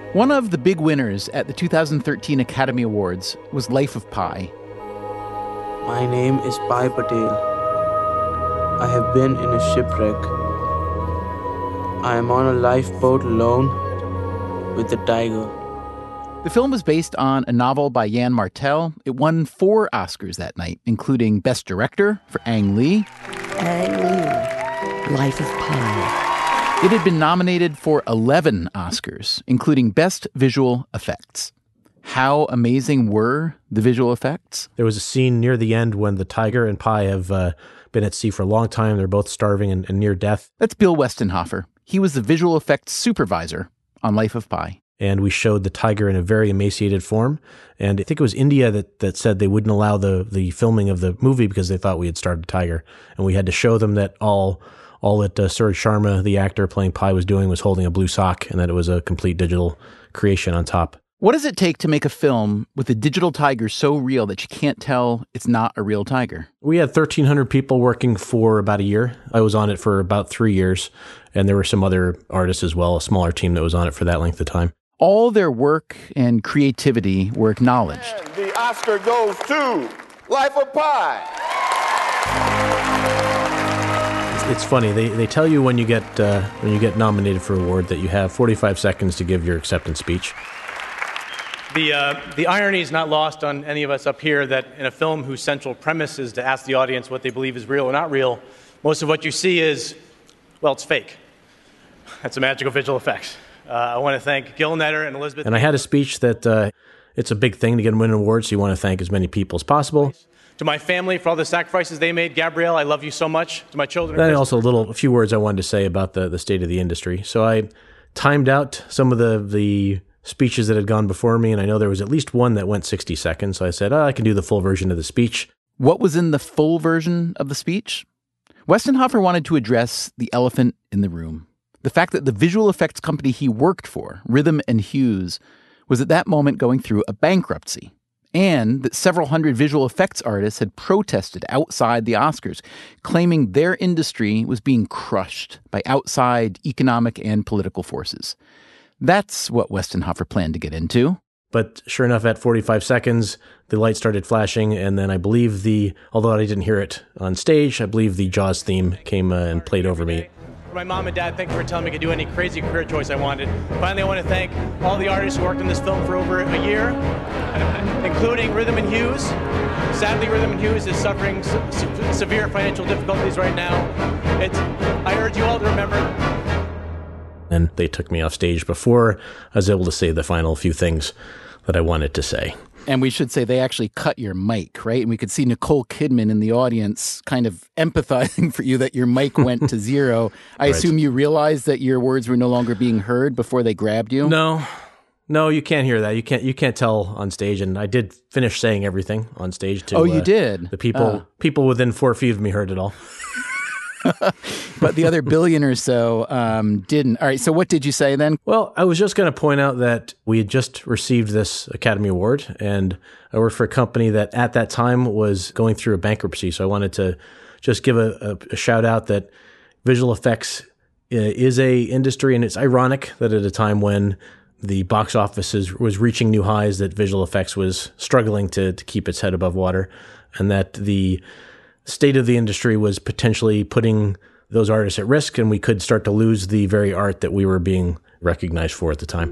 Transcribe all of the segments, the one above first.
One of the big winners at the 2013 Academy Awards was Life of Pi. My name is Pai Patel. I have been in a shipwreck. I am on a lifeboat alone with a tiger. The film was based on a novel by Yann Martel. It won 4 Oscars that night, including Best Director for Ang Lee. Ang Lee, Life of Pi. It had been nominated for 11 Oscars, including Best Visual Effects. How amazing were the visual effects? There was a scene near the end when the tiger and Pi have been at sea for a long time. They're both starving and near death. That's Bill Westenhofer. He was the visual effects supervisor on Life of Pi. And we showed the tiger in a very emaciated form. And I think it was India that said they wouldn't allow the filming of the movie because they thought we had starved a tiger. And we had to show them that all that Suraj Sharma, the actor playing Pi, was doing was holding a blue sock, and that it was a complete digital creation on top. What does it take to make a film with a digital tiger so real that you can't tell it's not a real tiger? We had 1,300 people working for about a year. I was on it for about 3 years, and there were some other artists as well, a smaller team that was on it for that length of time. All their work and creativity were acknowledged. And the Oscar goes to Life of Pi. It's funny. They tell you when you get nominated for an award that you have 45 seconds to give your acceptance speech. The irony is not lost on any of us up here that in a film whose central premise is to ask the audience what they believe is real or not real, most of what you see is, well, it's fake. That's a magical visual effects. I want to thank Gil Netter and Elizabeth. And I had a speech that it's a big thing to get and win an award, so you want to thank as many people as possible. To my family for all the sacrifices they made. Gabrielle, I love you so much. To my children. And also a few words I wanted to say about the state of the industry. So I timed out some of the speeches that had gone before me, and I know there was at least one that went 60 seconds. So I said, I can do the full version of the speech. What was in the full version of the speech? Westenhofer wanted to address the elephant in the room. The fact that the visual effects company he worked for, Rhythm and Hughes, was at that moment going through a bankruptcy. And that several hundred visual effects artists had protested outside the Oscars, claiming their industry was being crushed by outside economic and political forces. That's what Westenhofer planned to get into. But sure enough, at 45 seconds, the light started flashing, and then I believe although I didn't hear it on stage, I believe the Jaws theme came and played over me. For my mom and dad, thank you for telling me I could do any crazy career choice I wanted. Finally, I want to thank all the artists who worked on this film for over a year, including Rhythm and Hughes. Sadly, Rhythm and Hughes is suffering severe financial difficulties right now. I urge you all to remember. And they took me off stage before I was able to say the final few things that I wanted to say. And we should say they actually cut your mic, right? And we could see Nicole Kidman in the audience kind of empathizing for you that your mic went to zero. I assume you realized that your words were no longer being heard before they grabbed you? No, you can't hear that. You can't tell on stage. And I did finish saying everything on stage too. Oh, you did? The people within 4 feet of me heard it all. But the other billion or so didn't. All right, so what did you say then? Well, I was just going to point out that we had just received this Academy Award, and I worked for a company that at that time was going through a bankruptcy. So I wanted to just give a shout out that visual effects is a industry, and it's ironic that at a time when the box office was reaching new highs, that visual effects was struggling to keep its head above water, and that the state of the industry was potentially putting those artists at risk, and we could start to lose the very art that we were being recognized for at the time.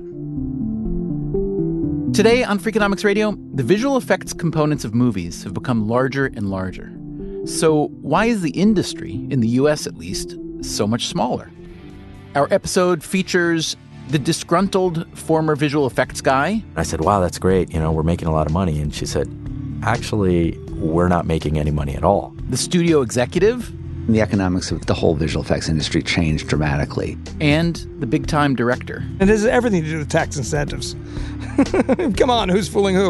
Today on Freakonomics Radio, the visual effects components of movies have become larger and larger. So why is the industry, in the US at least, so much smaller? Our episode features the disgruntled former visual effects guy. I said, wow, that's great. We're making a lot of money. And she said, actually, we're not making any money at all. The studio executive. The economics of the whole visual effects industry changed dramatically. And the big-time director. And this has everything to do with tax incentives. Come on, who's fooling who?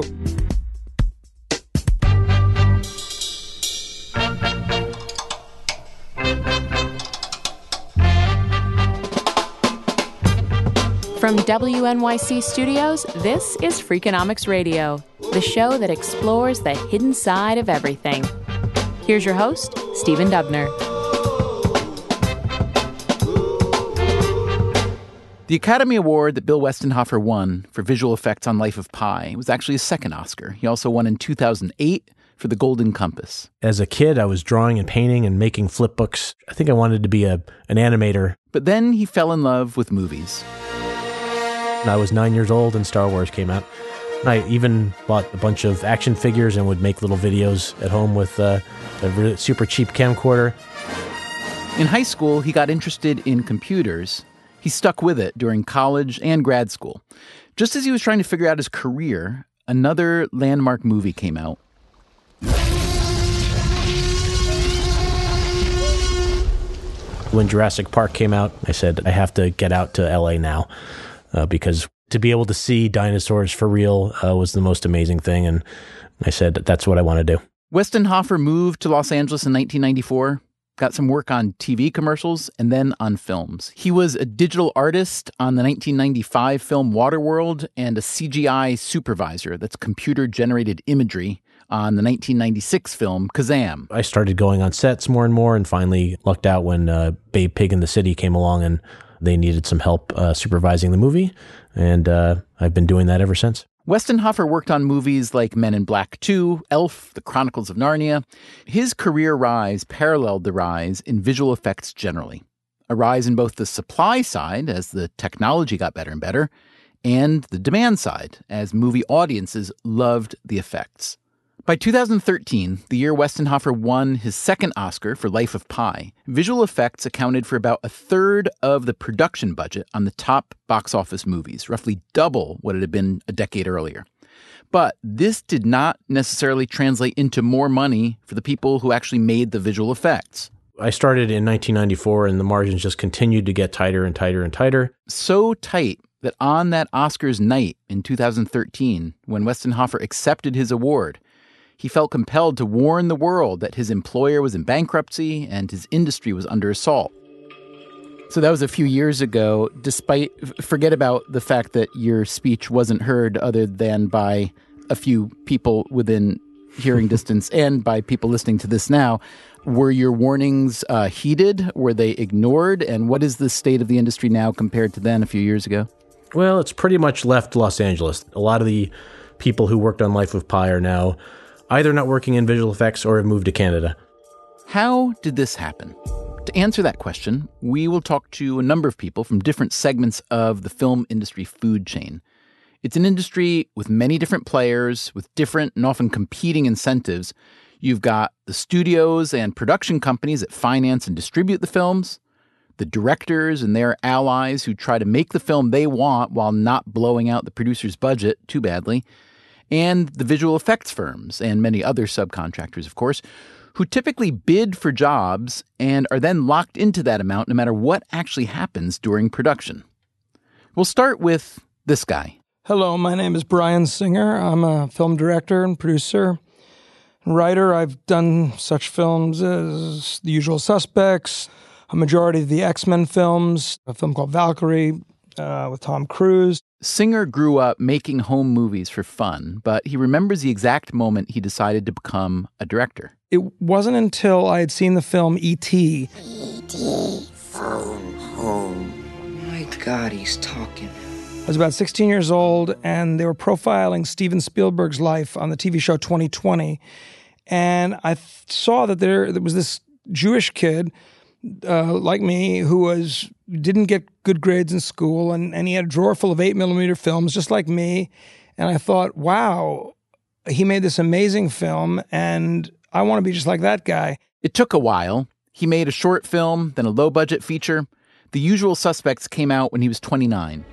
From WNYC Studios, this is Freakonomics Radio, the show that explores the hidden side of everything. Here's your host, Stephen Dubner. The Academy Award that Bill Westenhofer won for visual effects on Life of Pi was actually his second Oscar. He also won in 2008 for The Golden Compass. As a kid, I was drawing and painting and making flip books. I think I wanted to be an animator. But then he fell in love with movies. I was 9 years old and Star Wars came out. I even bought a bunch of action figures and would make little videos at home with a really super cheap camcorder. In high school, he got interested in computers. He stuck with it during college and grad school. Just as he was trying to figure out his career, another landmark movie came out. When Jurassic Park came out, I said, I have to get out to LA now because to be able to see dinosaurs for real was the most amazing thing. And I said, that's what I want to do. Westenhofer moved to Los Angeles in 1994, got some work on TV commercials, and then on films. He was a digital artist on the 1995 film Waterworld and a CGI supervisor, that's computer-generated imagery, on the 1996 film Kazam. I started going on sets more and more and finally lucked out when Babe Pig in the City came along and they needed some help supervising the movie. And I've been doing that ever since. Westenhofer worked on movies like Men in Black 2, Elf, The Chronicles of Narnia. His career rise paralleled the rise in visual effects generally. A rise in both the supply side, as the technology got better and better, and the demand side, as movie audiences loved the effects. By 2013, the year Westenhofer won his second Oscar for Life of Pi, visual effects accounted for about a third of the production budget on the top box office movies, roughly double what it had been a decade earlier. But this did not necessarily translate into more money for the people who actually made the visual effects. I started in 1994 and the margins just continued to get tighter and tighter and tighter. So tight that on that Oscars night in 2013, when Westenhofer accepted his award, he felt compelled to warn the world that his employer was in bankruptcy and his industry was under assault. So that was a few years ago. Forget about the fact that your speech wasn't heard other than by a few people within hearing distance and by people listening to this now. Were your warnings heeded? Were they ignored? And what is the state of the industry now compared to then a few years ago? Well, it's pretty much left Los Angeles. A lot of the people who worked on Life of Pi are now either not working in visual effects or have moved to Canada. How did this happen? To answer that question, we will talk to a number of people from different segments of the film industry food chain. It's an industry with many different players, with different and often competing incentives. You've got the studios and production companies that finance and distribute the films, the directors and their allies who try to make the film they want while not blowing out the producer's budget too badly, and the visual effects firms and many other subcontractors, of course, who typically bid for jobs and are then locked into that amount no matter what actually happens during production. We'll start with this guy. Hello, my name is Bryan Singer. I'm a film director and producer and writer. I've done such films as The Usual Suspects, a majority of the X-Men films, a film called Valkyrie with Tom Cruise. Singer grew up making home movies for fun, but he remembers the exact moment he decided to become a director. It wasn't until I had seen the film E.T. E.T. phone home. My God, he's talking. I was about 16 years old, and they were profiling Steven Spielberg's life on the TV show 2020. And I saw that there was this Jewish kid like me who didn't get good grades in school, and he had a drawer full of 8mm films just like me. And I thought, wow, he made this amazing film, and I want to be just like that guy. It took a while. He made a short film, then a low-budget feature. The Usual Suspects came out when he was 29.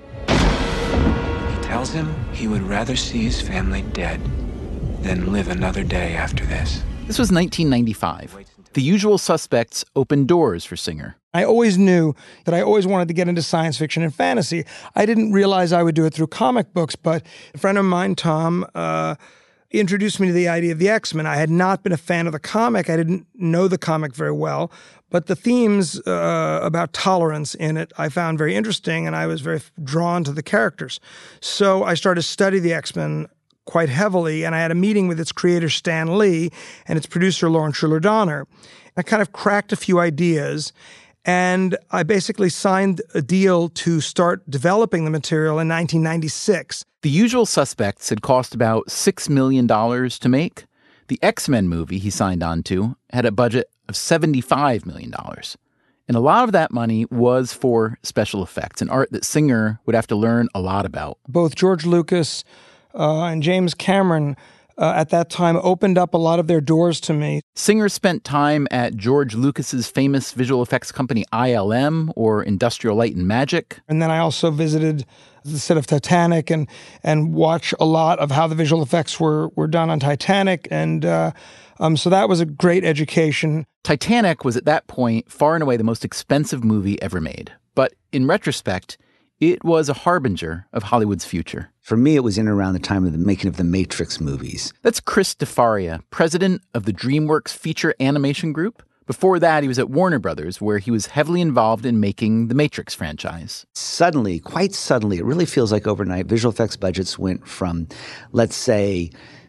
He tells him he would rather see his family dead than live another day after this. This was 1995. The Usual Suspects opened doors for Singer. I always knew that I always wanted to get into science fiction and fantasy. I didn't realize I would do it through comic books, but a friend of mine, Tom, introduced me to the idea of the X-Men. I had not been a fan of the comic. I didn't know the comic very well, but the themes about tolerance in it I found very interesting, and I was very drawn to the characters. So I started to study the X-Men quite heavily, and I had a meeting with its creator, Stan Lee, and its producer, Lauren Schuler Donner. I kind of cracked a few ideas, And I basically signed a deal to start developing the material in 1996. The Usual Suspects had cost about $6 million to make. The X-Men movie he signed on to had a budget of $75 million. And a lot of that money was for special effects, an art that Singer would have to learn a lot about. Both George Lucas and James Cameron at that time opened up a lot of their doors to me. Singer spent time at George Lucas's famous visual effects company ILM, or Industrial Light and Magic. And then I also visited the set of Titanic and watched a lot of how the visual effects were done on Titanic. And so that was a great education. Titanic was at that point far and away the most expensive movie ever made. But in retrospect, it was a harbinger of Hollywood's future. For me, it was in around the time of the making of the Matrix movies. That's Chris DeFaria, president of the DreamWorks Feature Animation Group. Before that, he was at Warner Brothers, where he was heavily involved in making the Matrix franchise. Suddenly, quite suddenly, it really feels like overnight, visual effects budgets went from, let's say,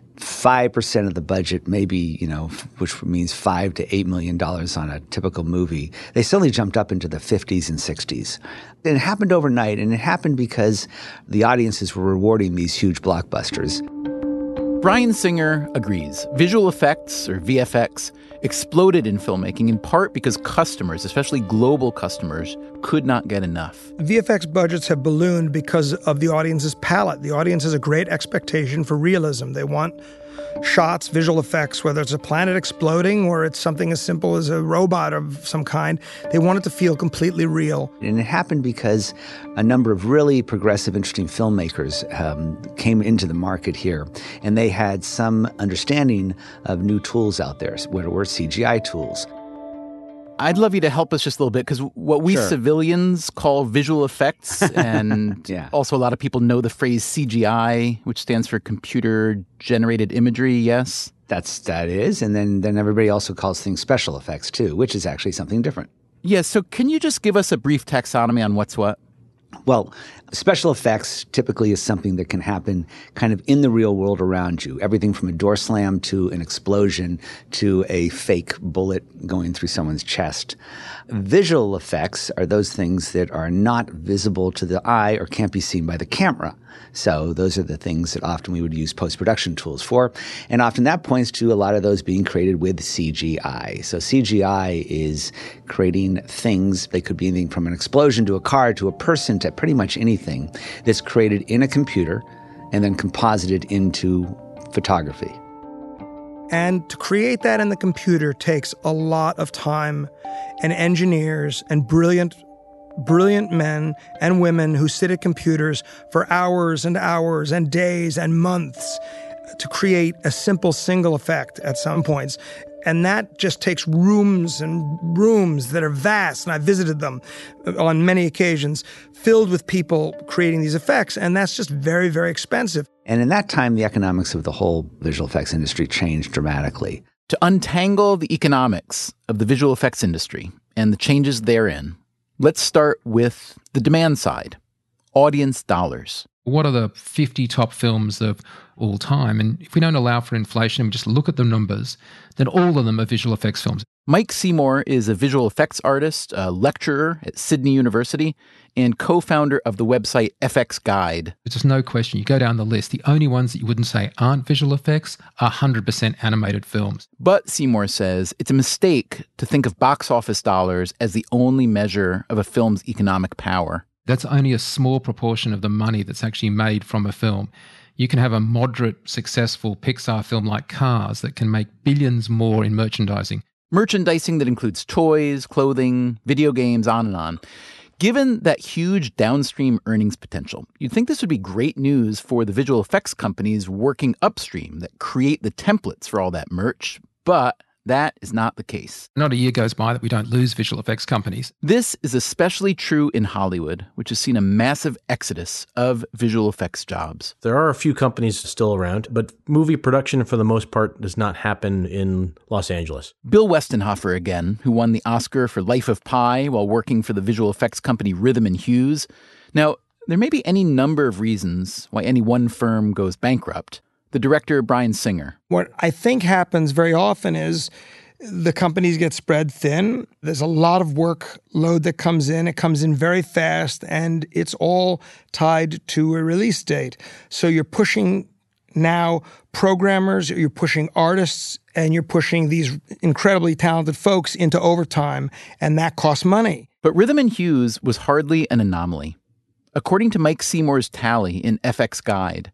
5% of the budget, maybe, which means $5 to $8 million on a typical movie. They suddenly jumped up into the 50s and 60s. And it happened overnight, and it happened because the audiences were rewarding these huge blockbusters. Bryan Singer agrees. Visual effects, or VFX, exploded in filmmaking in part because customers, especially global customers, could not get enough. VFX budgets have ballooned because of the audience's palette. The audience has a great expectation for realism. They want shots, visual effects, whether it's a planet exploding or it's something as simple as a robot of some kind. They want it to feel completely real. And it happened because a number of really progressive, interesting filmmakers came into the market here, and they had some understanding of new tools out there, what were CGI tools. I'd love you to help us just a little bit, because what we civilians call visual effects, and also a lot of people know the phrase CGI, which stands for computer-generated imagery, yes? That is, and then everybody also calls things special effects, too, which is actually something different. Yeah, so can you just give us a brief taxonomy on what's what? Well, special effects typically is something that can happen kind of in the real world around you. Everything from a door slam to an explosion to a fake bullet going through someone's chest. Visual effects are those things that are not visible to the eye or can't be seen by the camera. So those are the things that often we would use post-production tools for. And often that points to a lot of those being created with CGI. So CGI is creating things. They could be anything from an explosion to a car to a person to pretty much anything that's created in a computer and then composited into photography. And to create that in the computer takes a lot of time and engineers and brilliant men and women who sit at computers for hours and hours and days and months to create a simple single effect at some points. And that just takes rooms and rooms that are vast, and I visited them on many occasions, filled with people creating these effects, and that's just very, very expensive. And in that time, the economics of the whole visual effects industry changed dramatically. To untangle the economics of the visual effects industry and the changes therein, let's start with the demand side, audience dollars. What are the 50 top films of all time? And if we don't allow for inflation and we just look at the numbers, then all of them are visual effects films. Mike Seymour is a visual effects artist, a lecturer at Sydney University, and co-founder of the website FX Guide. There's just no question. You go down the list, the only ones that you wouldn't say aren't visual effects are 100% animated films. But Seymour says it's a mistake to think of box office dollars as the only measure of a film's economic power. That's only a small proportion of the money that's actually made from a film. You can have a moderate, successful Pixar film like Cars that can make billions more in merchandising. Merchandising that includes toys, clothing, video games, on and on. Given that huge downstream earnings potential, you'd think this would be great news for the visual effects companies working upstream that create the templates for all that merch, but that is not the case. Not a year goes by that we don't lose visual effects companies. This is especially true in Hollywood, which has seen a massive exodus of visual effects jobs. There are a few companies still around, but movie production for the most part does not happen in Los Angeles. Bill Westenhofer again, who won the Oscar for Life of Pi while working for the visual effects company Rhythm and Hughes. Now, there may be any number of reasons why any one firm goes bankrupt. The director, Bryan Singer. What I think happens very often is the companies get spread thin. There's a lot of workload that comes in. It comes in very fast, and it's all tied to a release date. So you're pushing now programmers, you're pushing artists, and you're pushing these incredibly talented folks into overtime, and that costs money. But Rhythm and Hughes was hardly an anomaly. According to Mike Seymour's tally in FX Guide,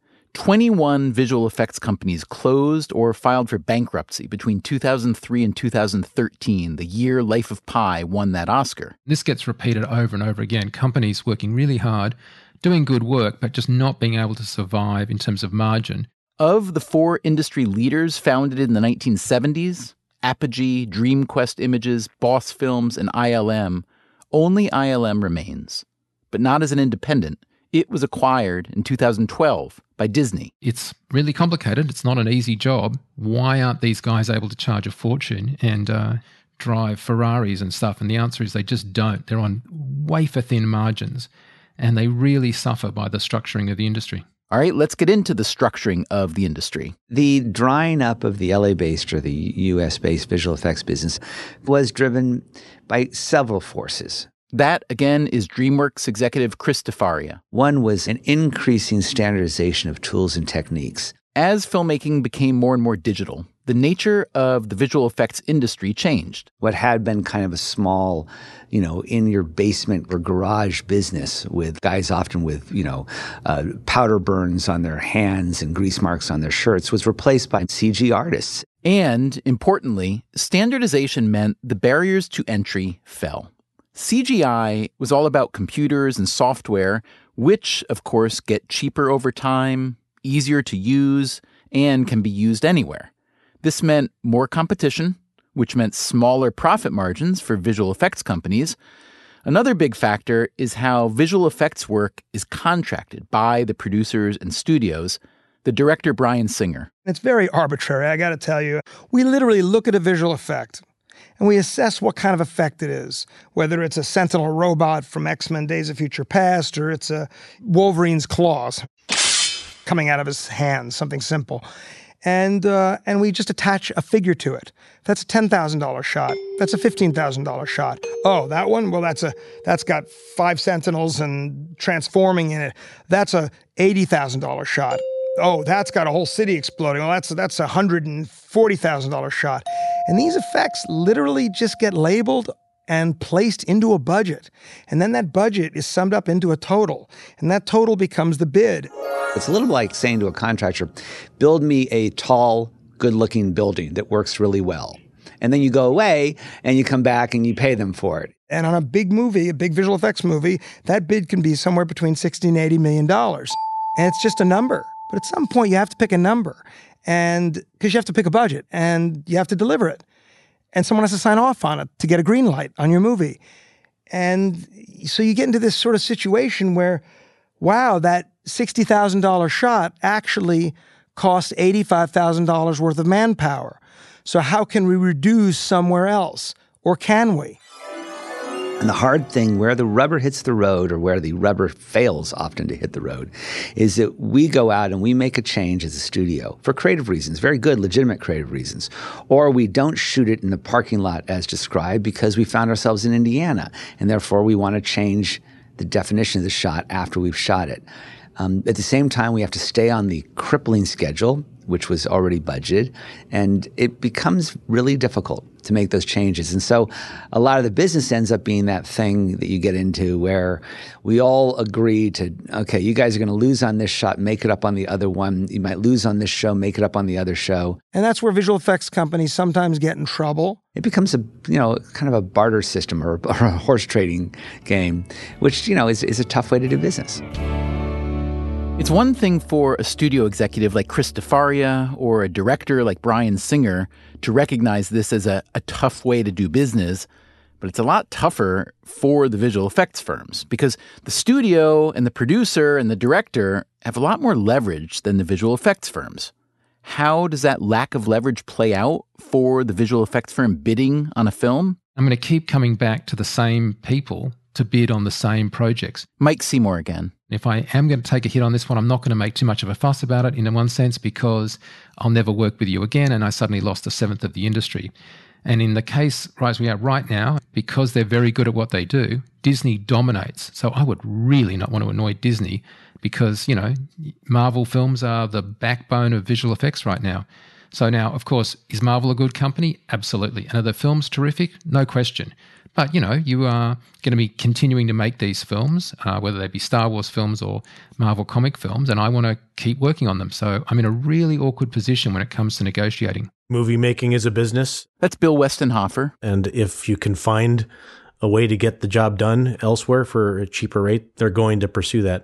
21 visual effects companies closed or filed for bankruptcy between 2003 and 2013, the year Life of Pi won that Oscar. This gets repeated over and over again. Companies working really hard, doing good work, but just not being able to survive in terms of margin. Of the 4 industry leaders founded in the 1970s, Apogee, DreamQuest Images, Boss Films, and ILM, only ILM remains. But not as an independent. It was acquired in 2012 by Disney. It's really complicated. It's not an easy job. Why aren't these guys able to charge a fortune and drive Ferraris and stuff? And the answer is they just don't. They're on wafer-thin margins, and they really suffer by the structuring of the industry. All right, let's get into the structuring of the industry. The drying up of the LA-based or the US-based visual effects business was driven by several forces. That, again, is DreamWorks executive Chris DeFaria. One was an increasing standardization of tools and techniques. As filmmaking became more and more digital, the nature of the visual effects industry changed. What had been kind of a small, in your basement or garage business with guys often with, powder burns on their hands and grease marks on their shirts was replaced by CG artists. And, importantly, standardization meant the barriers to entry fell. CGI was all about computers and software, which, of course, get cheaper over time, easier to use, and can be used anywhere. This meant more competition, which meant smaller profit margins for visual effects companies. Another big factor is how visual effects work is contracted by the producers and studios. The director, Bryan Singer. It's very arbitrary, I got to tell you. We literally look at a visual effect, and we assess what kind of effect it is, whether it's a Sentinel robot from X-Men Days of Future Past or it's a Wolverine's claws coming out of his hands, something simple. And we just attach a figure to it. That's a $10,000 shot. That's a $15,000 shot. Oh, that one? Well, that's got 5 Sentinels and transforming in it. That's a $80,000 shot. Oh, that's got a whole city exploding. Well, that's a $140,000 shot. And these effects literally just get labeled and placed into a budget. And then that budget is summed up into a total. And that total becomes the bid. It's a little like saying to a contractor, build me a tall, good-looking building that works really well. And then you go away and you come back and you pay them for it. And on a big movie, a big visual effects movie, that bid can be somewhere between $60 and $80 million. And it's just a number. But at some point, you have to pick a number, and because you have to pick a budget, and you have to deliver it. And someone has to sign off on it to get a green light on your movie. And so you get into this sort of situation where, wow, that $60,000 shot actually cost $85,000 worth of manpower. So how can we reduce somewhere else? Or can we? And the hard thing, where the rubber hits the road, or where the rubber fails often to hit the road, is that we go out and we make a change as a studio for creative reasons, very good, legitimate creative reasons. Or we don't shoot it in the parking lot as described because we found ourselves in Indiana, and therefore we want to change the definition of the shot after we've shot it. At the same time, we have to stay on the crippling schedule, which was already budgeted, and it becomes really difficult to make those changes. And so a lot of the business ends up being that thing that you get into where we all agree to, okay, you guys are going to lose on this shot, make it up on the other one. You might lose on this show, make it up on the other show. And that's where visual effects companies sometimes get in trouble. It becomes a, kind of a barter system or a horse trading game, which, is a tough way to do business. It's one thing for a studio executive like Chris DeFaria or a director like Bryan Singer to recognize this as a tough way to do business, but it's a lot tougher for the visual effects firms because the studio and the producer and the director have a lot more leverage than the visual effects firms. How does that lack of leverage play out for the visual effects firm bidding on a film? I'm going to keep coming back to the same people to bid on the same projects. Mike Seymour again. If I am going to take a hit on this one, I'm not going to make too much of a fuss about it in one sense because I'll never work with you again and I suddenly lost a seventh of the industry. And in the case as we are right now, because they're very good at what they do, Disney dominates. So I would really not want to annoy Disney because, you know, Marvel films are the backbone of visual effects right now. So now, of course, is Marvel a good company? Absolutely. And are the films terrific? No question. But, you know, you are going to be continuing to make these films, whether they be Star Wars films or Marvel comic films, and I want to keep working on them. So I'm in a really awkward position when it comes to negotiating. Movie making is a business. That's Bill Westenhofer. And if you can find a way to get the job done elsewhere for a cheaper rate, they're going to pursue that.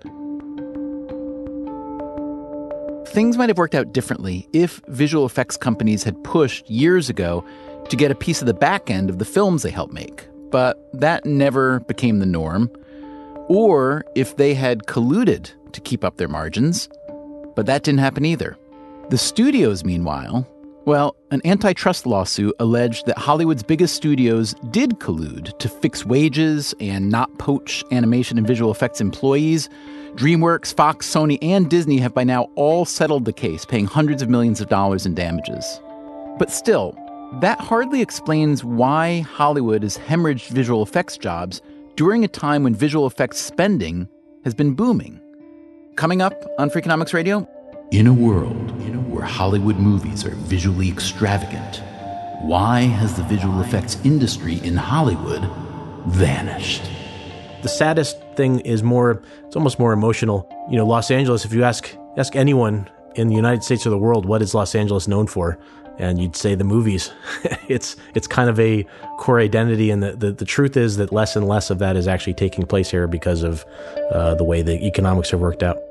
Things might have worked out differently if visual effects companies had pushed years ago to get a piece of the back end of the films they helped make. But that never became the norm. Or if they had colluded to keep up their margins. But that didn't happen either. The studios, meanwhile, well, an antitrust lawsuit alleged that Hollywood's biggest studios did collude to fix wages and not poach animation and visual effects employees. DreamWorks, Fox, Sony, and Disney have by now all settled the case, paying hundreds of millions of dollars in damages. But still, that hardly explains why Hollywood has hemorrhaged visual effects jobs during a time when visual effects spending has been booming. Coming up on Freakonomics Radio, in a world where Hollywood movies are visually extravagant, why has the visual effects industry in Hollywood vanished? The saddest thing is it's almost more emotional. You know, Los Angeles, if you ask anyone in the United States or the world, what is Los Angeles known for? And you'd say the movies. It's kind of a core identity, and the truth is that less and less of that is actually taking place here because of the way the economics have worked out.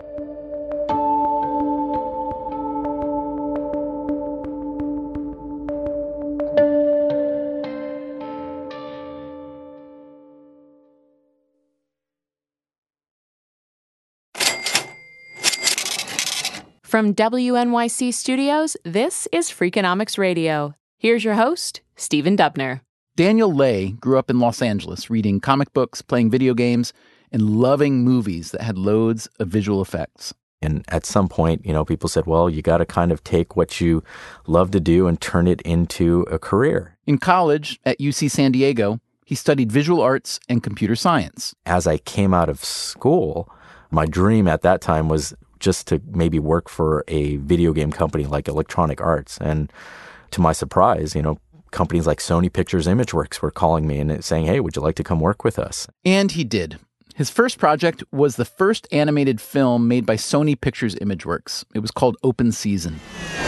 From WNYC Studios, this is Freakonomics Radio. Here's your host, Stephen Dubner. Daniel Lay grew up in Los Angeles reading comic books, playing video games, and loving movies that had loads of visual effects. And at some point, you know, people said, well, you got to kind of take what you love to do and turn it into a career. In college at UC San Diego, he studied visual arts and computer science. As I came out of school, my dream at that time was just to maybe work for a video game company like Electronic Arts. And to my surprise, you know, companies like Sony Pictures Imageworks were calling me and saying, hey, would you like to come work with us? And he did. His first project was the first animated film made by Sony Pictures Imageworks. It was called Open Season.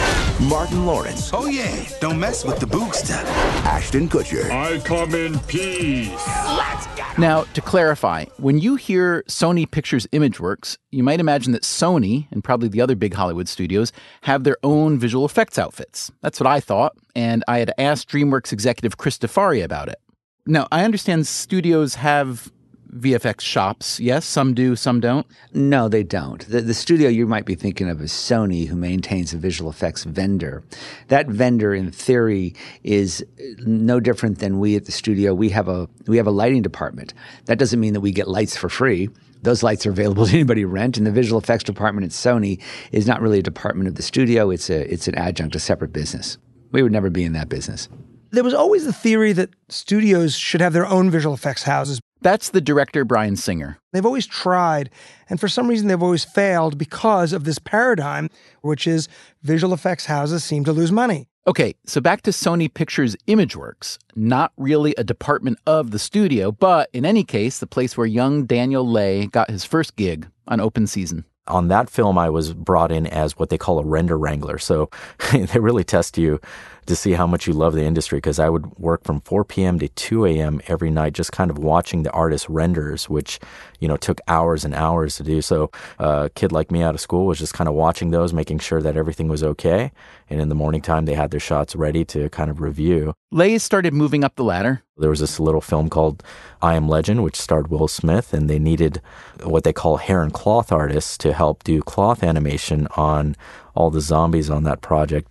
Martin Lawrence. Oh, yeah. Don't mess with the boog stuff. Ashton Kutcher. I come in peace. Let's go. Now, to clarify, when you hear Sony Pictures Imageworks, you might imagine that Sony, and probably the other big Hollywood studios, have their own visual effects outfits. That's what I thought, and I had asked DreamWorks executive Chris DeFaria about it. Now, I understand studios have VFX shops. Yes, some do, some don't. No, they don't. The studio you might be thinking of is Sony, who maintains a visual effects vendor. That vendor, in theory, is no different than we at the studio. We have a lighting department. That doesn't mean that we get lights for free. Those lights are available to anybody who rent. And the visual effects department at Sony is not really a department of the studio. It's an adjunct, a separate business. We would never be in that business. There was always the theory that studios should have their own visual effects houses. That's the director, Bryan Singer. They've always tried, and for some reason they've always failed because of this paradigm, which is visual effects houses seem to lose money. Okay, so back to Sony Pictures Imageworks. Not really a department of the studio, but in any case, the place where young Daniel Lay got his first gig on Open Season. On that film, I was brought in as what they call a render wrangler. So they really test you to see how much you love the industry, because I would work from 4 p.m. to 2 a.m. every night just kind of watching the artist renders, which, you know, took hours and hours to do. So a kid like me out of school was just kind of watching those, making sure that everything was okay. And in the morning time, they had their shots ready to kind of review. Lay started moving up the ladder. There was this little film called I Am Legend, which starred Will Smith, and they needed what they call hair and cloth artists to help do cloth animation on all the zombies on that project.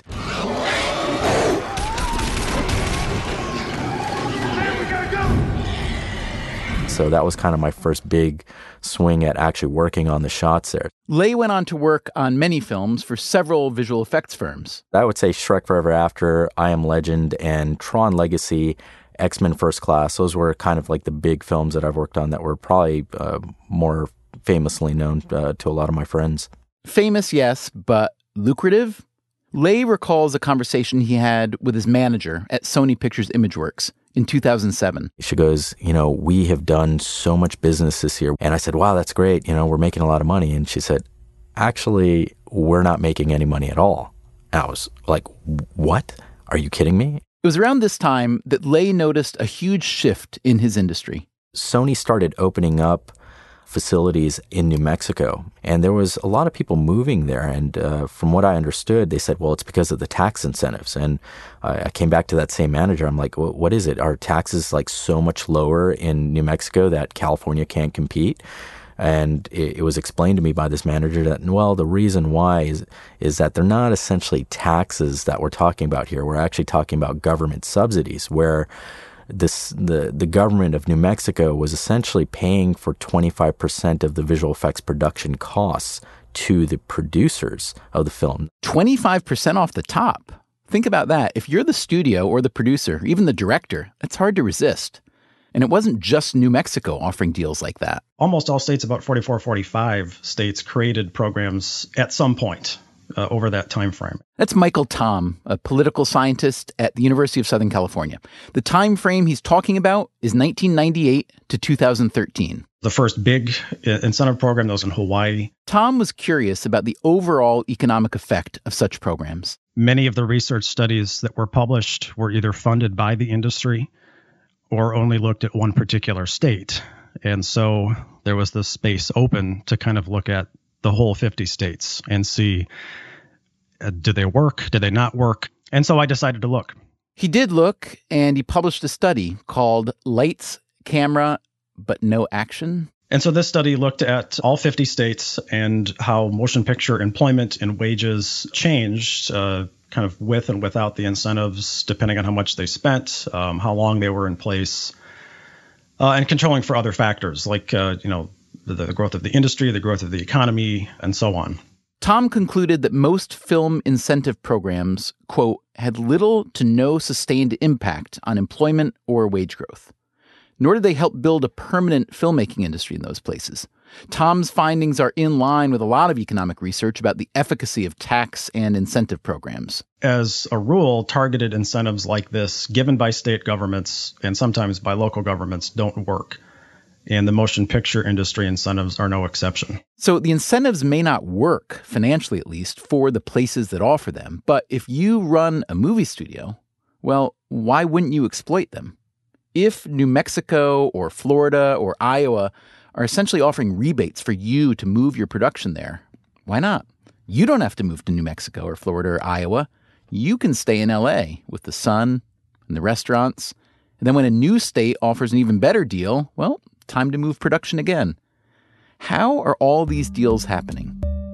so that was kind of my first big swing at actually working on the shots there. Lay went on to work on many films for several visual effects firms. I would say Shrek Forever After, I Am Legend, and Tron Legacy, X-Men First Class. Those were kind of like the big films that I've worked on that were probably more famously known to a lot of my friends. Famous, yes, but lucrative? Lay recalls a conversation he had with his manager at Sony Pictures Imageworks in 2007. She goes, we have done so much business this year. And I said, wow, that's great. We're making a lot of money. And she said, actually, we're not making any money at all. And I was like, what? Are you kidding me? It was around this time that Lay noticed a huge shift in his industry. Sony started opening up facilities in New Mexico, and there was a lot of people moving there. And from what I understood, they said, well, it's because of the tax incentives. And I came back to that same manager. I'm like, well, what is it? Are taxes like so much lower in New Mexico that California can't compete? And it was explained to me by this manager that, well, the reason why is that they're not essentially taxes that we're talking about here. We're actually talking about government subsidies, where the government of New Mexico was essentially paying for 25% of the visual effects production costs to the producers of the film. 25% off the top. Think about that. If you're the studio or the producer, even the director, that's hard to resist. And it wasn't just New Mexico offering deals like that. Almost all states, about 44, 45 states, created programs at some point over that time frame. That's Michael Tom, a political scientist at the University of Southern California. The time frame he's talking about is 1998 to 2013. The first big incentive program that was in Hawaii. Tom was curious about the overall economic effect of such programs. Many of the research studies that were published were either funded by the industry or only looked at one particular state. And so there was this space open to kind of look at the whole 50 states and see, did they work? Did they not work? And so I decided to look. He did look, and he published a study called Lights, Camera, but No Action. And so this study looked at all 50 states and how motion picture employment and wages changed kind of with and without the incentives, depending on how much they spent, how long they were in place, and controlling for other factors like, the growth of the industry, the growth of the economy, and so on. Tom concluded that most film incentive programs, quote, had little to no sustained impact on employment or wage growth. Nor did they help build a permanent filmmaking industry in those places. Tom's findings are in line with a lot of economic research about the efficacy of tax and incentive programs. As a rule, targeted incentives like this, given by state governments and sometimes by local governments, don't work. And the motion picture industry incentives are no exception. So the incentives may not work, financially at least, for the places that offer them. But if you run a movie studio, well, why wouldn't you exploit them? If New Mexico or Florida or Iowa are essentially offering rebates for you to move your production there, why not? You don't have to move to New Mexico or Florida or Iowa. You can stay in LA with the sun and the restaurants. And then when a new state offers an even better deal, well, time to move production again. How are all these deals happening?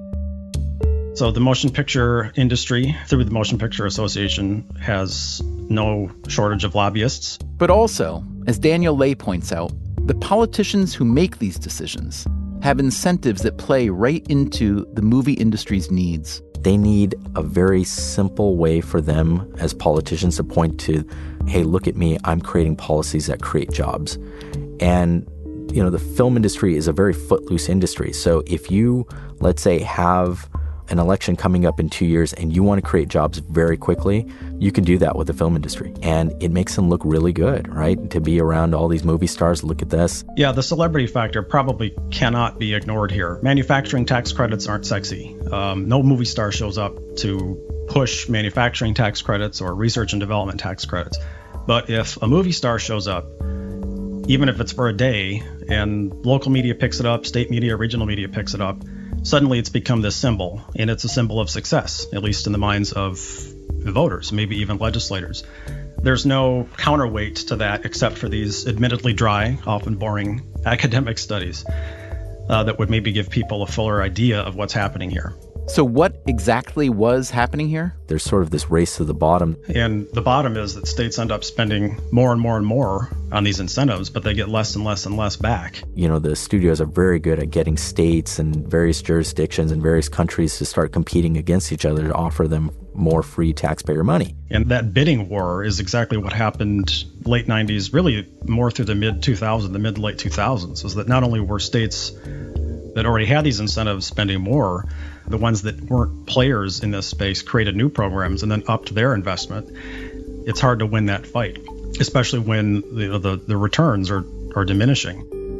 So the motion picture industry, through the Motion Picture Association, has no shortage of lobbyists. But also, as Daniel Lay points out, the politicians who make these decisions have incentives that play right into the movie industry's needs. They need a very simple way for them as politicians to point to, hey, look at me, I'm creating policies that create jobs. And the film industry is a very footloose industry. So if you, let's say, have an election coming up in 2 years and you want to create jobs very quickly, you can do that with the film industry. And it makes them look really good, right? To be around all these movie stars, look at this. Yeah, the celebrity factor probably cannot be ignored here. Manufacturing tax credits aren't sexy. No movie star shows up to push manufacturing tax credits or research and development tax credits. But if a movie star shows up, even if it's for a day, and local media picks it up, state media, regional media picks it up, suddenly it's become this symbol, and it's a symbol of success, at least in the minds of the voters, maybe even legislators. There's no counterweight to that except for these admittedly dry, often boring academic studies that would maybe give people a fuller idea of what's happening here. So what exactly was happening here? There's sort of this race to the bottom. And the bottom is that states end up spending more and more and more on these incentives, but they get less and less and less back. You know, the studios are very good at getting states and various jurisdictions and various countries to start competing against each other to offer them more free taxpayer money. And that bidding war is exactly what happened late 90s, really more through the mid to late 2000s, is that not only were states that already had these incentives spending more, the ones that weren't players in this space created new programs and then upped their investment. It's hard to win that fight, especially when the returns are diminishing.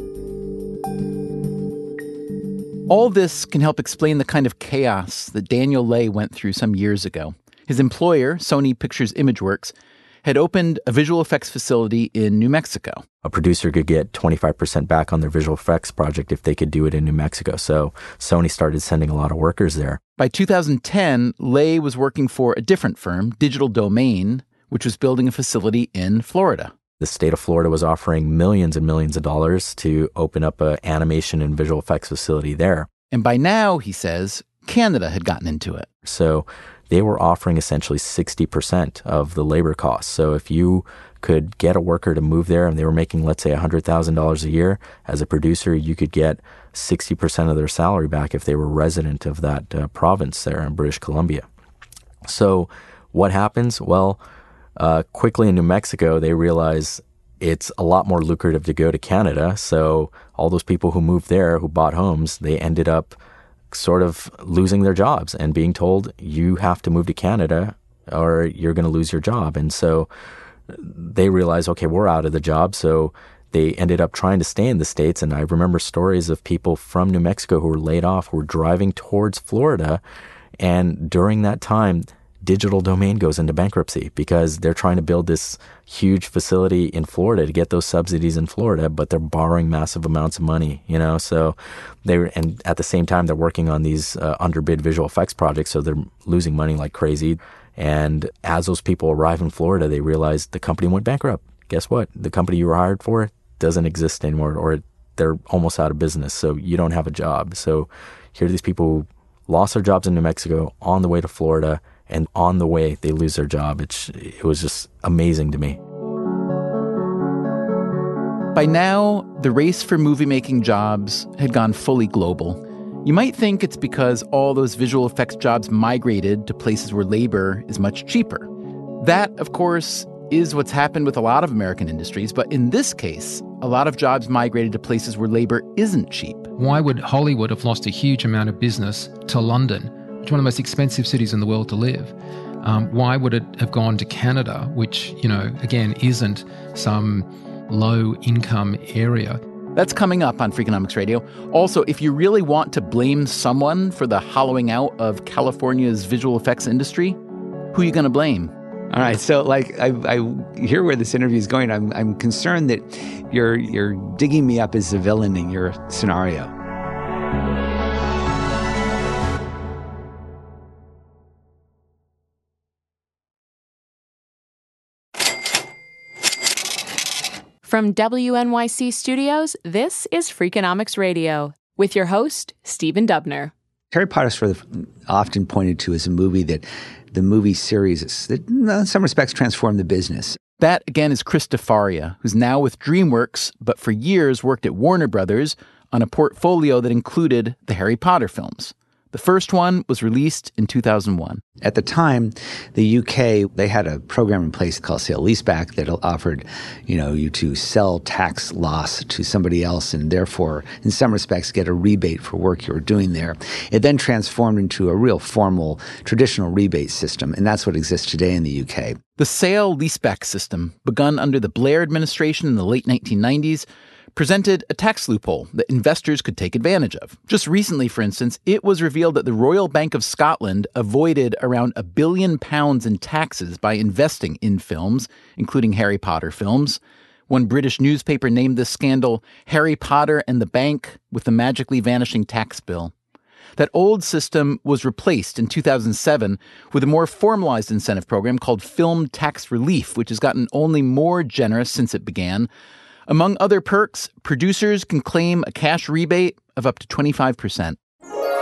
All this can help explain the kind of chaos that Daniel Lay went through some years ago. His employer, Sony Pictures Imageworks, had opened a visual effects facility in New Mexico. A producer could get 25% back on their visual effects project if they could do it in New Mexico. So Sony started sending a lot of workers there. By 2010, Lay was working for a different firm, Digital Domain, which was building a facility in Florida. The state of Florida was offering millions and millions of dollars to open up an animation and visual effects facility there. And by now, he says, Canada had gotten into it. So they were offering essentially 60% of the labor costs. So if you could get a worker to move there and they were making, let's say, $100,000 a year, as a producer, you could get 60% of their salary back if they were resident of that province there in British Columbia. So what happens? Well, quickly in New Mexico, they realize it's a lot more lucrative to go to Canada. So all those people who moved there, who bought homes, they ended up sort of losing their jobs and being told, you have to move to Canada or you're going to lose your job. And so they realized, okay, we're out of the job. So they ended up trying to stay in the States. And I remember stories of people from New Mexico who were laid off, who were driving towards Florida. And during that time, Digital Domain goes into bankruptcy because they're trying to build this huge facility in Florida to get those subsidies in Florida, but they're borrowing massive amounts of money, you know. So and at the same time, they're working on these underbid visual effects projects, so they're losing money like crazy. And as those people arrive in Florida, they realize the company went bankrupt. Guess what? The company you were hired for doesn't exist anymore, or they're almost out of business, so you don't have a job. So here are these people who lost their jobs in New Mexico on the way to Florida, and on the way, they lose their job. It was just amazing to me. By now, the race for movie-making jobs had gone fully global. You might think it's because all those visual effects jobs migrated to places where labor is much cheaper. That, of course, is what's happened with a lot of American industries, but in this case, a lot of jobs migrated to places where labor isn't cheap. Why would Hollywood have lost a huge amount of business to London? It's one of the most expensive cities in the world to live. Why would it have gone to Canada, which, you know, again, isn't some low-income area? That's coming up on Freakonomics Radio. Also, if you really want to blame someone for the hollowing out of California's visual effects industry, who are you going to blame? All right, so I hear where this interview is going. I'm concerned that you're digging me up as the villain in your scenario. From WNYC Studios, this is Freakonomics Radio with your host, Stephen Dubner. Harry Potter is sort of often pointed to as a movie that the movie series that in some respects transformed the business. That, again, is Chris DeFaria, who's now with DreamWorks, but for years worked at Warner Brothers on a portfolio that included the Harry Potter films. The first one was released in 2001. At the time, the UK, they had a program in place called sale-leaseback that offered, you to sell tax loss to somebody else and therefore, in some respects, get a rebate for work you were doing there. It then transformed into a real formal, traditional rebate system, and that's what exists today in the UK. The sale-leaseback system, begun under the Blair administration in the late 1990s, presented a tax loophole that investors could take advantage of. Just recently, for instance, it was revealed that the Royal Bank of Scotland avoided around £1 billion in taxes by investing in films, including Harry Potter films. One British newspaper named this scandal Harry Potter and the Bank with the magically vanishing tax bill. That old system was replaced in 2007 with a more formalized incentive program called Film Tax Relief, which has gotten only more generous since it began. Among other perks, producers can claim a cash rebate of up to 25%.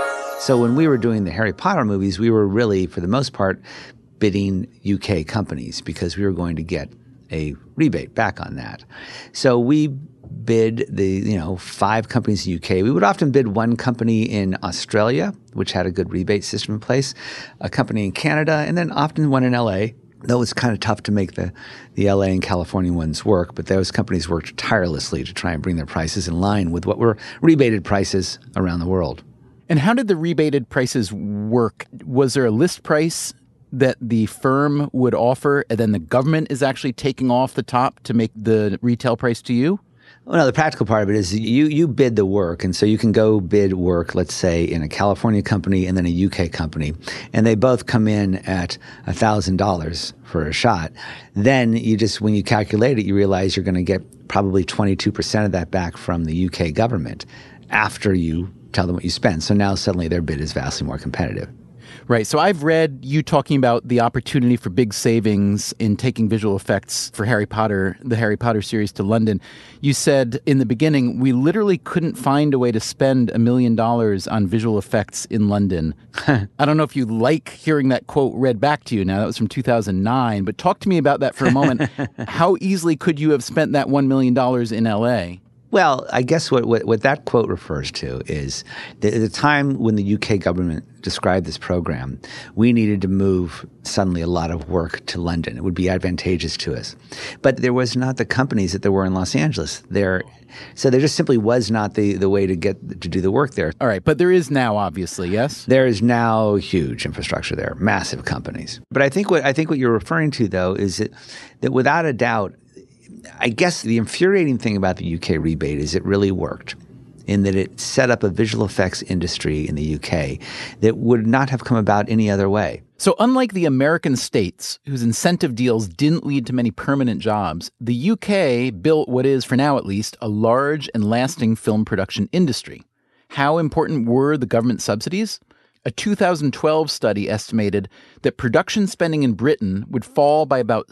So when we were doing the Harry Potter movies, we were really, for the most part, bidding UK companies because we were going to get a rebate back on that. So we bid the 5 companies in the UK. We would often bid one company in Australia, which had a good rebate system in place, a company in Canada, and then often one in LA. Though it's kind of tough to make the LA and California ones work, but those companies worked tirelessly to try and bring their prices in line with what were rebated prices around the world. And how did the rebated prices work? Was there a list price that the firm would offer, and then the government is actually taking off the top to make the retail price to you? Well, no, the practical part of it is you bid the work, and so you can go bid work, let's say, in a California company and then a UK company, and they both come in at $1,000 for a shot. Then when you calculate it, you realize you're going to get probably 22% of that back from the UK government after you tell them what you spend. So now suddenly their bid is vastly more competitive. Right. So I've read you talking about the opportunity for big savings in taking visual effects for Harry Potter, the Harry Potter series, to London. You said in the beginning, we literally couldn't find a way to spend $1 million on visual effects in London. I don't know if you like hearing that quote read back to you now. That was from 2009. But talk to me about that for a moment. How easily could you have spent that $1 million in L.A.? Well, I guess what that quote refers to is the time when the UK government described this program, we needed to move suddenly a lot of work to London. It would be advantageous to us. But there was not the companies that there were in Los Angeles. So there just simply was not the way to get to do the work there. All right, but there is now, obviously, yes? There is now huge infrastructure there, massive companies. But I think what you're referring to, though, is that without a doubt, I guess the infuriating thing about the UK rebate is it really worked in that it set up a visual effects industry in the UK that would not have come about any other way. So unlike the American states, whose incentive deals didn't lead to many permanent jobs, the UK built what is, for now at least, a large and lasting film production industry. How important were the government subsidies? A 2012 study estimated that production spending in Britain would fall by about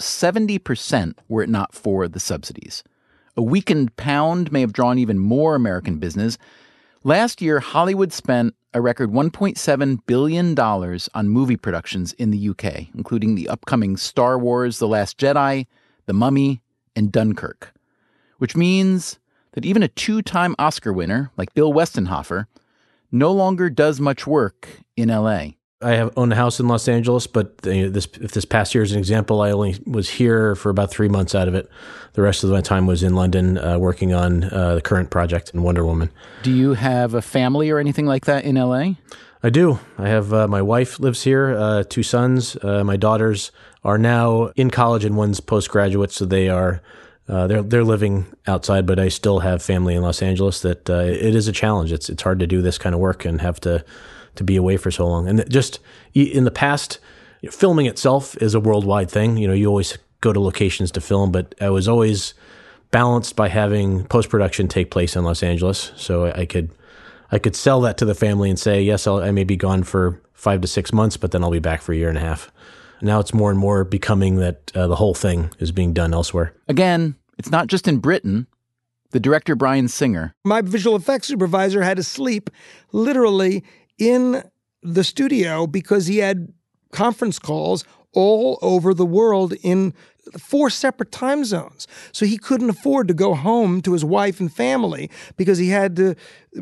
70% were it not for the subsidies. A weakened pound may have drawn even more American business. Last year, Hollywood spent a record $1.7 billion on movie productions in the UK, including the upcoming Star Wars: The Last Jedi, The Mummy, and Dunkirk, which means that even a 2-time Oscar winner like Bill Westenhofer no longer does much work in L.A. I own a house in Los Angeles, but if this past year is an example, I only was here for about 3 months out of it. The rest of my time was in London working on the current project in Wonder Woman. Do you have a family or anything like that in L.A.? I do. I have my wife lives here, 2 sons. My daughters are now in college and one's postgraduate, so they are they're living outside, but I still have family in Los Angeles. That it is a challenge. It's hard to do this kind of work and have to be away for so long. And just in the past, filming itself is a worldwide thing. You always go to locations to film, but I was always balanced by having post-production take place in Los Angeles, so I could sell that to the family and say, yes, I may be gone for 5 to 6 months, but then I'll be back for a year and a half. Now it's more and more becoming that the whole thing is being done elsewhere. Again, it's not just in Britain. The director, Bryan Singer. My visual effects supervisor had to sleep literally in the studio because he had conference calls all over the world in 4 separate time zones. So he couldn't afford to go home to his wife and family because he had to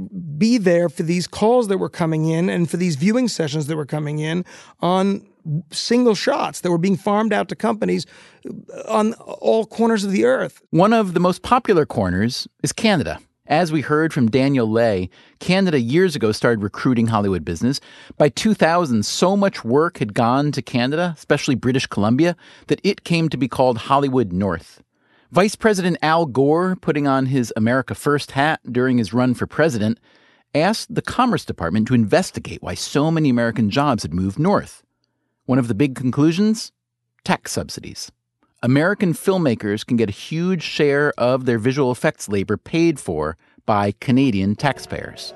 be there for these calls that were coming in and for these viewing sessions that were coming in on single shots that were being farmed out to companies on all corners of the earth. One of the most popular corners is Canada. As we heard from Daniel Lay, Canada years ago started recruiting Hollywood business. By 2000, so much work had gone to Canada, especially British Columbia, that it came to be called Hollywood North. Vice President Al Gore, putting on his America First hat during his run for president, asked the Commerce Department to investigate why so many American jobs had moved north. One of the big conclusions? Tax subsidies. American filmmakers can get a huge share of their visual effects labor paid for by Canadian taxpayers.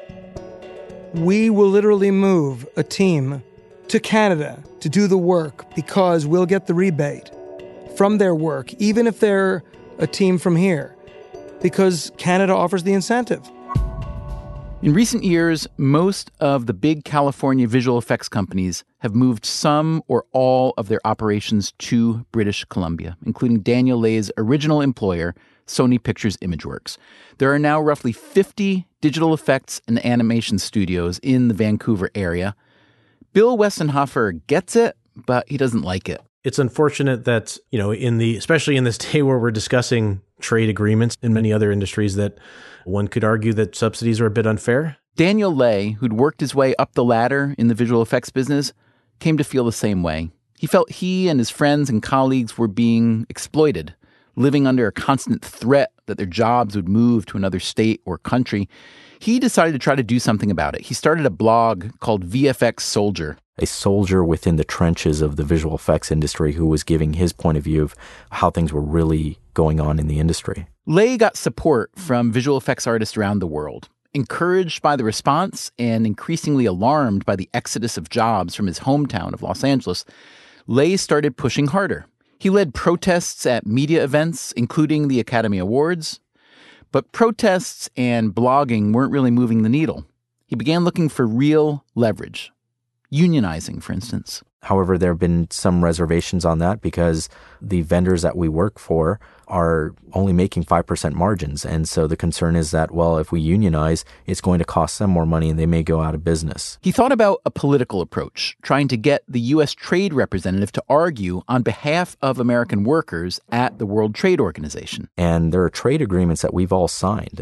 We will literally move a team to Canada to do the work because we'll get the rebate from their work, even if they're a team from here, because Canada offers the incentive. In recent years, most of the big California visual effects companies have moved some or all of their operations to British Columbia, including Daniel Lay's original employer, Sony Pictures Imageworks. There are now roughly 50 digital effects and animation studios in the Vancouver area. Bill Westenhofer gets it, but he doesn't like it. It's unfortunate that, especially in this day where we're discussing trade agreements in many other industries, that one could argue that subsidies are a bit unfair. Daniel Lay, who'd worked his way up the ladder in the visual effects business, came to feel the same way. He felt he and his friends and colleagues were being exploited, living under a constant threat that their jobs would move to another state or country. He decided to try to do something about it. He started a blog called VFX Soldier. A soldier within the trenches of the visual effects industry who was giving his point of view of how things were really going on in the industry. Lay got support from visual effects artists around the world. Encouraged by the response and increasingly alarmed by the exodus of jobs from his hometown of Los Angeles, Lay started pushing harder. He led protests at media events, including the Academy Awards. But protests and blogging weren't really moving the needle. He began looking for real leverage. Unionizing, for instance. However, there have been some reservations on that because the vendors that we work for are only making 5% margins. And so the concern is that, well, if we unionize, it's going to cost them more money and they may go out of business. He thought about a political approach, trying to get the U.S. trade representative to argue on behalf of American workers at the World Trade Organization. And there are trade agreements that we've all signed,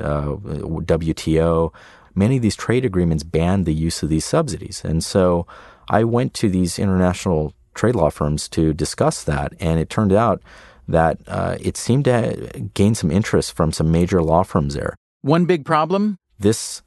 WTO. Many of these trade agreements ban the use of these subsidies. And so I went to these international trade law firms to discuss that, and it turned out that it seemed to gain some interest from some major law firms there. One big problem? This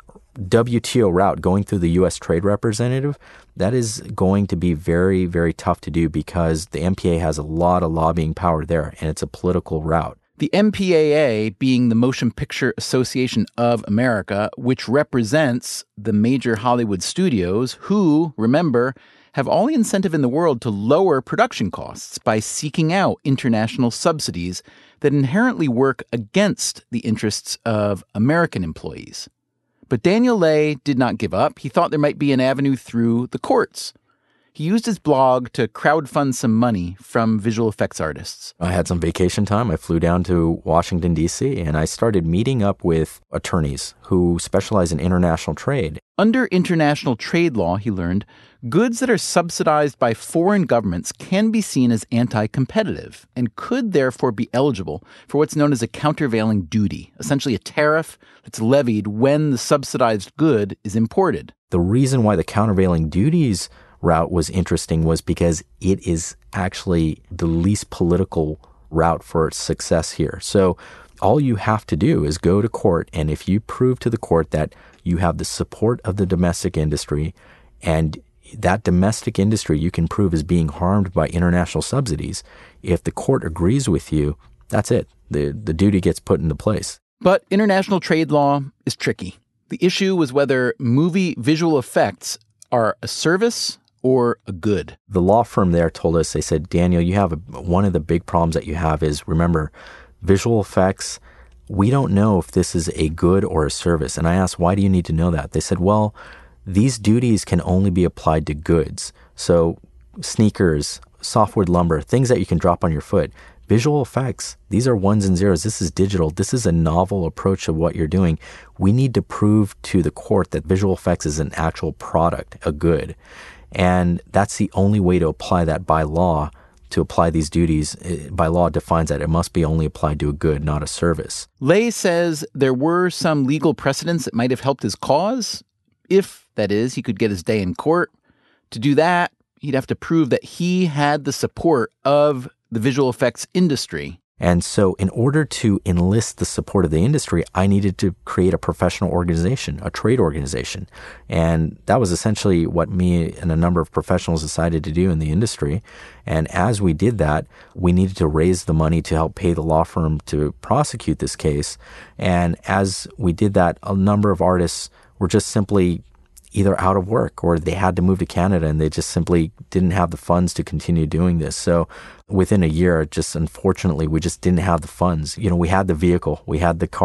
WTO route going through the U.S. trade representative, that is going to be very, very tough to do because the MPA has a lot of lobbying power there, and it's a political route. The MPAA being the Motion Picture Association of America, which represents the major Hollywood studios who, remember, have all the incentive in the world to lower production costs by seeking out international subsidies that inherently work against the interests of American employees. But Daniel Lay did not give up. He thought there might be an avenue through the courts. He used his blog to crowdfund some money from visual effects artists. I had some vacation time. I flew down to Washington, D.C., and I started meeting up with attorneys who specialize in international trade. Under international trade law, he learned, goods that are subsidized by foreign governments can be seen as anti-competitive and could therefore be eligible for what's known as a countervailing duty, essentially a tariff that's levied when the subsidized good is imported. The reason why the countervailing duties route was interesting was because it is actually the least political route for success here. So all you have to do is go to court, and if you prove to the court that you have the support of the domestic industry, and that domestic industry you can prove is being harmed by international subsidies, if the court agrees with you, that's it. The duty gets put into place. But international trade law is tricky. The issue was whether movie visual effects are a service or a good. The law firm there told us, they said, Daniel, you have one of the big problems that you have is, remember, visual effects, we don't know if this is a good or a service. And I asked, why do you need to know that? They said, well, these duties can only be applied to goods. So sneakers, softwood lumber, things that you can drop on your foot. Visual effects, these are ones and zeros. This is digital. This is a novel approach of what you're doing. We need to prove to the court that visual effects is an actual product, a good. And that's the only way to apply that by law, to apply these duties. By law, it defines that it must be only applied to a good, not a service. Lay says there were some legal precedents that might have helped his cause, if, that is, he could get his day in court. To do that, he'd have to prove that he had the support of the visual effects industry. And so in order to enlist the support of the industry, I needed to create a professional organization, a trade organization. And that was essentially what me and a number of professionals decided to do in the industry. And as we did that, we needed to raise the money to help pay the law firm to prosecute this case. And as we did that, a number of artists were just simply either out of work or they had to move to Canada and they just simply didn't have the funds to continue doing this. So within a year, just unfortunately, we just didn't have the funds. You know, we had the vehicle, we had the car,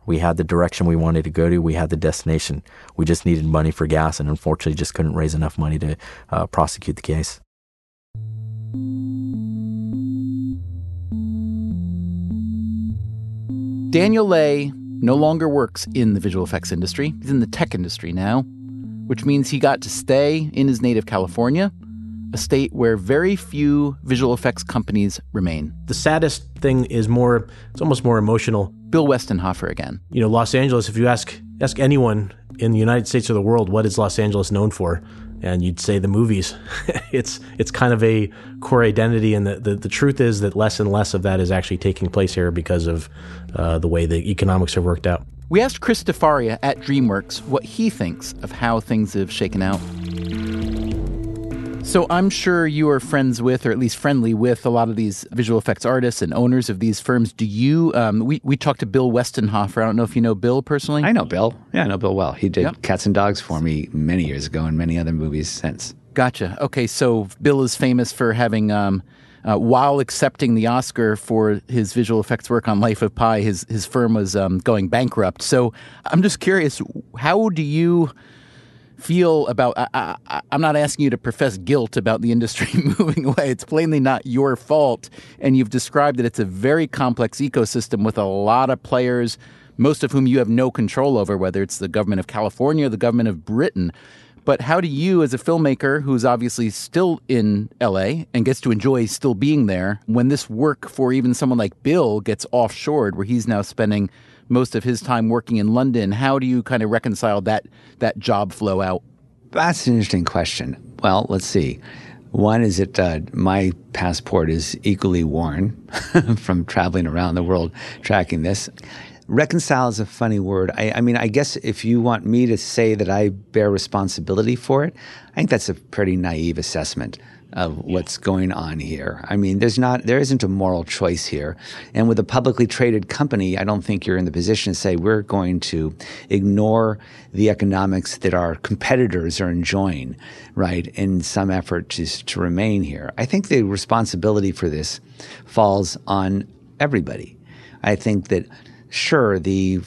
We had the direction we wanted to go to. We had the destination. We just needed money for gas, and unfortunately just couldn't raise enough money to prosecute the case. Daniel Lay no longer works in the visual effects industry. He's in the tech industry now, which means he got to stay in his native California, a state where very few visual effects companies remain. The saddest thing is it's almost more emotional. Bill Westenhofer again. You know, Los Angeles, if you ask anyone in the United States or the world, what is Los Angeles known for? And you'd say the movies. It's kind of a core identity, and the truth is that less and less of that is actually taking place here because of the way the economics have worked out. We asked Chris DeFaria at DreamWorks what he thinks of how things have shaken out. So I'm sure you are friends with, or at least friendly with, a lot of these visual effects artists and owners of these firms. Do you, we talked to Bill Westenhofer. I don't know if you know Bill personally. I know Bill. Yeah, I know Bill well. He did Cats and Dogs for me many years ago and many other movies since. Gotcha. Okay, so Bill is famous for having, while accepting the Oscar for his visual effects work on Life of Pi, his firm was going bankrupt. So I'm just curious, how do you feel about, I'm not asking you to profess guilt about the industry moving away. It's plainly not your fault. And you've described that it's a very complex ecosystem with a lot of players, most of whom you have no control over, whether it's the government of California or the government of Britain. But how do you, as a filmmaker who's obviously still in LA and gets to enjoy still being there, when this work for even someone like Bill gets offshored, where he's now spending most of his time working in London, how do you kind of reconcile that job flow out? That's an interesting question. Well, let's see. One is that my passport is equally worn from traveling around the world tracking this. Reconcile is a funny word. I mean, I guess if you want me to say that I bear responsibility for it, I think that's a pretty naive assessment of what's going on here. I mean, there isn't a moral choice here. And with a publicly traded company, I don't think you're in the position to say we're going to ignore the economics that our competitors are enjoying, right, in some effort to remain here. I think the responsibility for this falls on everybody. I think that sure, the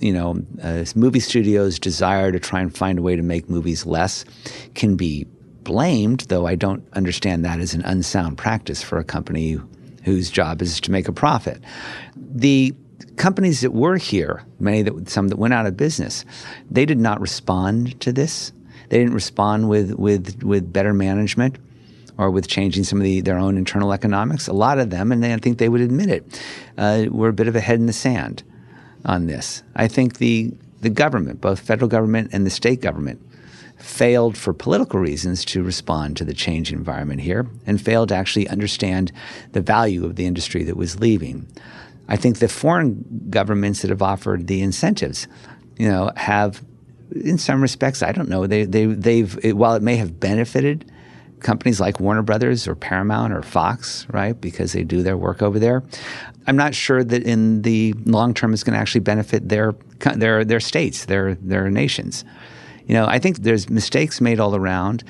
movie studios' desire to try and find a way to make movies less can be blamed, though I don't understand that as an unsound practice for a company whose job is to make a profit. The companies that were here, some that went out of business, they did not respond to this. They didn't respond with better management or with changing some of their own internal economics. A lot of them, and I think they would admit it, were a bit of a head in the sand on this. I think the government, both federal government and the state government, failed for political reasons to respond to the changing environment here and failed to actually understand the value of the industry that was leaving. I think the foreign governments that have offered the incentives, have, in some respects, I don't know, they've while it may have benefited companies like Warner Brothers or Paramount or Fox, right, because they do their work over there, I'm not sure that in the long term it's going to actually benefit their states, their nations. I think there's mistakes made all around.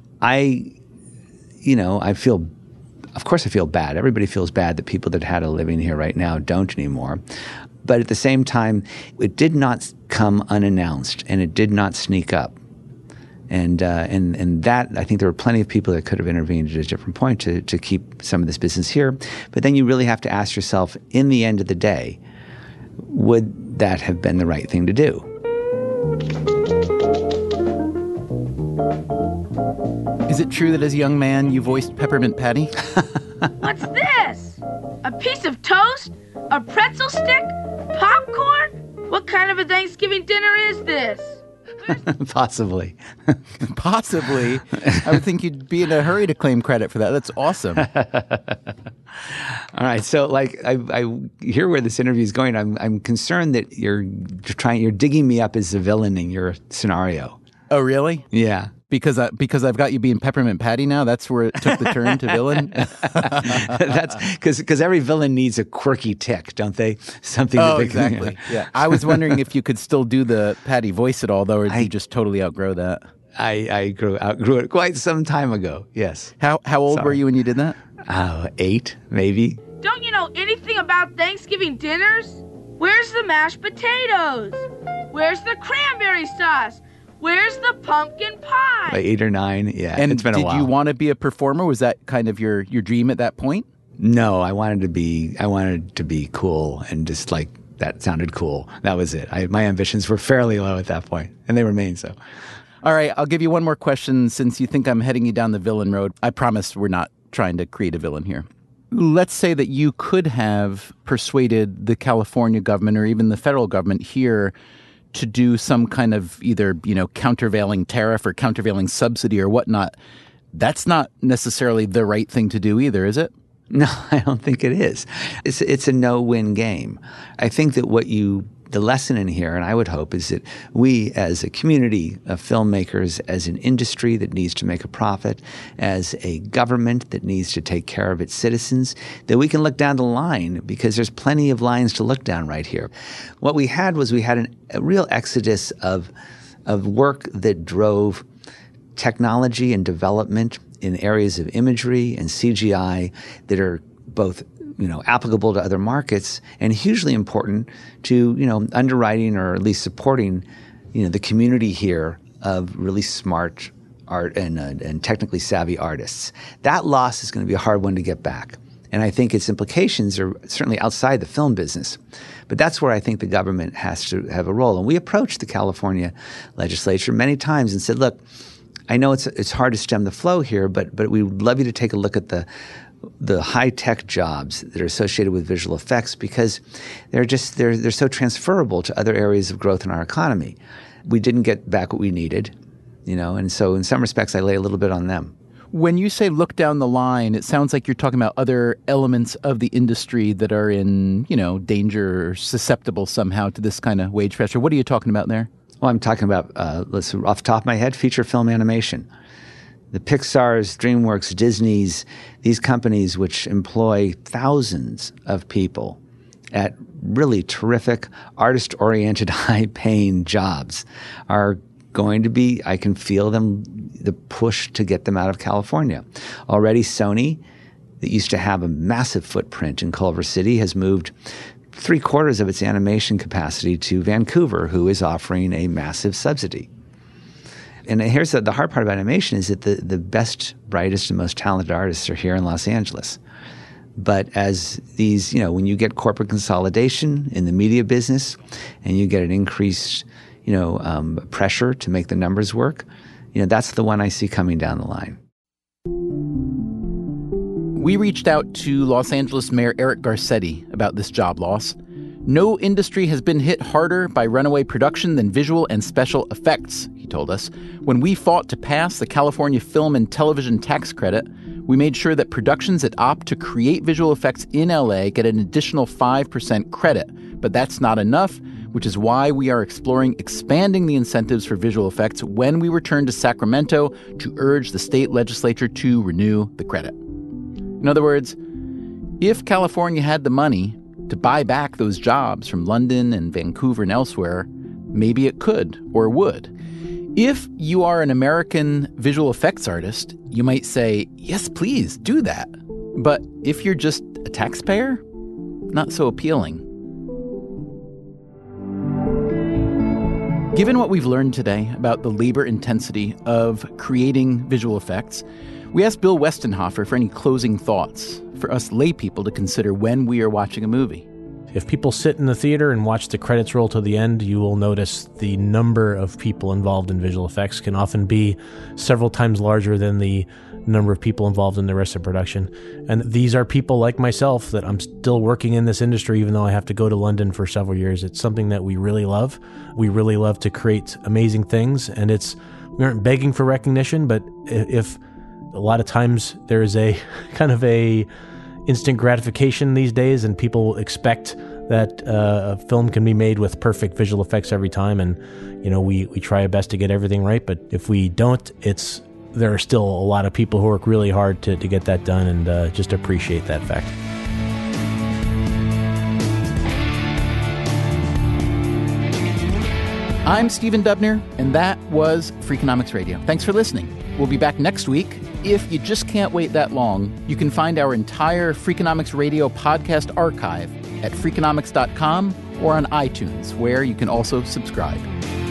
I feel bad. Everybody feels bad that people that had a living here right now don't anymore. But at the same time, it did not come unannounced and it did not sneak up. And that, I think there were plenty of people that could have intervened at a different point to keep some of this business here. But then you really have to ask yourself, in the end of the day, would that have been the right thing to do? Is it true that as a young man you voiced Peppermint Patty? What's this? A piece of toast? A pretzel stick? Popcorn? What kind of a Thanksgiving dinner is this? Possibly. Possibly. I would think you'd be in a hurry to claim credit for that. That's awesome. All right. So, I hear where this interview is going. I'm concerned that you're digging me up as the villain in your scenario. Oh, really? Yeah. Because I've got you being Peppermint Patty now? That's where it took the turn to villain? That's because every villain needs a quirky tick, don't they? Something. Oh, exactly. Yeah. I was wondering if you could still do the Patty voice at all, though, or did you just totally outgrow that? I outgrew it quite some time ago, yes. How old were you when you did that? 8, maybe. Don't you know anything about Thanksgiving dinners? Where's the mashed potatoes? Where's the cranberry sauce? Where's the pumpkin pie? Like 8 or 9, yeah. And it's been a while. Did you want to be a performer? Was that kind of your dream at that point? No, I wanted to be cool and just like that sounded cool. That was it. My ambitions were fairly low at that point, and they remain so. All right, I'll give you one more question since you think I'm heading you down the villain road. I promise we're not trying to create a villain here. Let's say that you could have persuaded the California government or even the federal government here to do some kind of either, countervailing tariff or countervailing subsidy or whatnot. That's not necessarily the right thing to do either, is it? No, I don't think it is. It's a no-win game. I think that the lesson in here, and I would hope, is that we as a community of filmmakers, as an industry that needs to make a profit, as a government that needs to take care of its citizens, that we can look down the line because there's plenty of lines to look down right here. What we had was a real exodus of work that drove technology and development in areas of imagery and CGI that are both applicable to other markets and hugely important to, underwriting or at least supporting, the community here of really smart art and technically savvy artists. That loss is going to be a hard one to get back. And I think its implications are certainly outside the film business. But that's where I think the government has to have a role. And we approached the California legislature many times and said, look, I know it's hard to stem the flow here, but we would love you to take a look at the high-tech jobs that are associated with visual effects because they're so transferable to other areas of growth in our economy. We didn't get back what we needed, and so in some respects I lay a little bit on them. When you say look down the line, it sounds like you're talking about other elements of the industry that are in, danger or susceptible somehow to this kind of wage pressure. What are you talking about there? Well, I'm talking about, off the top of my head, feature film animation. The Pixar's, DreamWorks, Disney's, these companies which employ thousands of people at really terrific, artist-oriented, high-paying jobs are going to be, I can feel the push to get them out of California. Already Sony, that used to have a massive footprint in Culver City, has moved 3/4 of its animation capacity to Vancouver, who is offering a massive subsidy. And here's the hard part about animation is that the best, brightest, and most talented artists are here in Los Angeles. But as these, when you get corporate consolidation in the media business and you get an increased, pressure to make the numbers work, that's the one I see coming down the line. We reached out to Los Angeles Mayor Eric Garcetti about this job loss. No industry has been hit harder by runaway production than visual and special effects, he told us. When we fought to pass the California Film and Television Tax Credit, we made sure that productions that opt to create visual effects in LA get an additional 5% credit. But that's not enough, which is why we are exploring expanding the incentives for visual effects when we return to Sacramento to urge the state legislature to renew the credit. In other words, if California had the money to buy back those jobs from London and Vancouver and elsewhere, maybe it could or would. If you are an American visual effects artist, you might say, yes, please do that. But if you're just a taxpayer, not so appealing. Given what we've learned today about the labor intensity of creating visual effects, we asked Bill Westenhofer for any closing thoughts for us lay people to consider when we are watching a movie. If people sit in the theater and watch the credits roll to the end, you will notice the number of people involved in visual effects can often be several times larger than the number of people involved in the rest of production. And these are people like myself that I'm still working in this industry, even though I have to go to London for several years. It's something that we really love. We really love to create amazing things. And we aren't begging for recognition, but if a lot of times there is a kind of a instant gratification these days, and people expect that a film can be made with perfect visual effects every time. And, we try our best to get everything right. But if we don't, there are still a lot of people who work really hard to get that done, and just appreciate that fact. I'm Stephen Dubner, and that was Freakonomics Radio. Thanks for listening. We'll be back next week. If you just can't wait that long, you can find our entire Freakonomics Radio podcast archive at Freakonomics.com or on iTunes, where you can also subscribe.